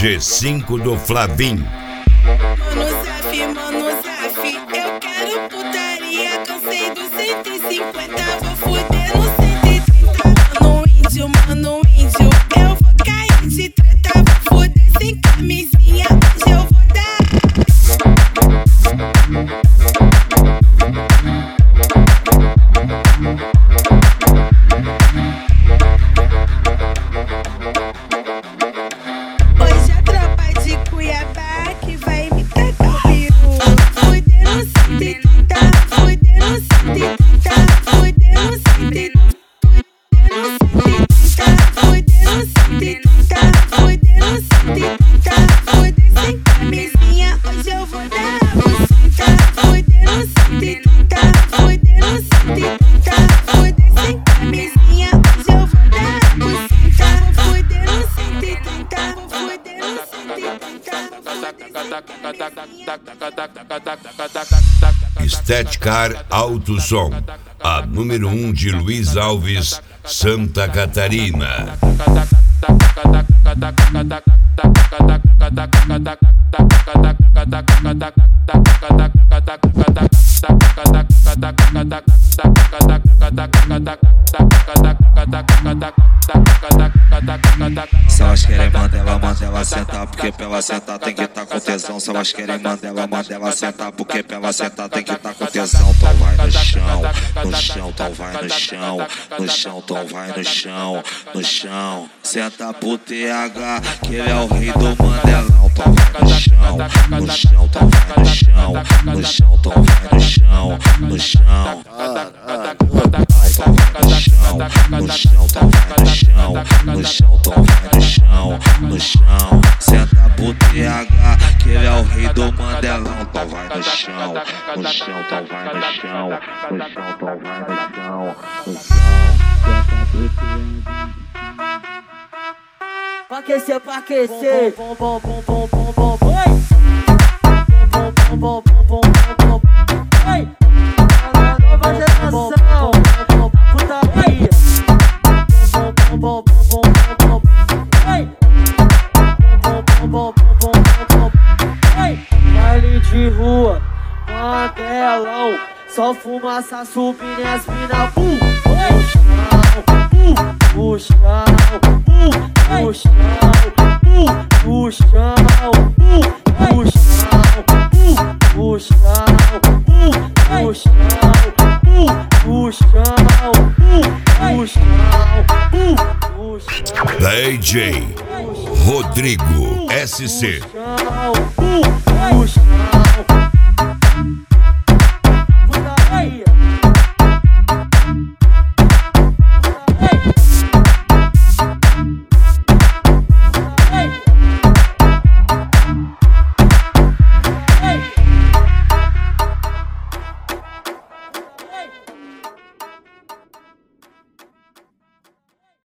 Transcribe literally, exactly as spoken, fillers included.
G cinco do Flavinho. Mano Zaf, mano Zaf, eu quero putaria, cansei do cento e cinquenta, vou fuder no cento e trinta. Mano índio, mano índio, eu vou cair de treta, vou fuder sem camisinha, hoje eu vou dar. Hoje a tropa de Cuiabá que vai me tacar o peru. Fuder no cento e trinta, fuder no cento e trinta, fuder no cento e trinta, fuder no cento e trinta, fuder no cento e trinta, fuder sem camisinha, hoje eu vou dar a buceta. Fuder no cento e trinta, fuder no cento e trinta, fuder sem camisinha, hoje eu vou dar a buceta. Fuder no cento e trinta, fuder no cento e trinta. Estética Alto Som, a número um de Luiz Alves, Santa Catarina. Se elas querem mandar ela, manda ela sentar, porque pra ela sentar tem que tá com tesão. Se elas querem mandar ela, manda ela sentar, porque pra ela sentar tem que tá com tesão. Então vai no chão, no chão, então vai no chão, no chão, então vai no chão, no chão. Senta pro T H, que ele é o rei do Mandelão. Então vai no chão, no chão, então vai no chão, no chão, então vai no chão, no chão. Então vai no chão, no chão, então vai no chão, no chão, então vai no chão, no chão. Senta pro T H, que ele é o rei do Mandelão. Então vai no chão, no chão, então vai no chão, no chão, então vai no chão, no chão. Senta pro T H. Pra aquecer, pra aquecer. Bom, bom, bom, bom, bom, bom, bom. Oi! Bom, bom, bom, bom, bom, bom, bom. Oi! A nova geração da putaria. Bom, bom, bom, bom, bom, bom. Oi! Bom, bom, bom, bom, bom, bom. Oi! Baile de rua, Mandelão. Só fumaça subindo as mina. Bum! Oi! No chão, no chão, no chão, no chão, no chão, no chão, no chão, no chão, no chão. D J Rodrigo S C.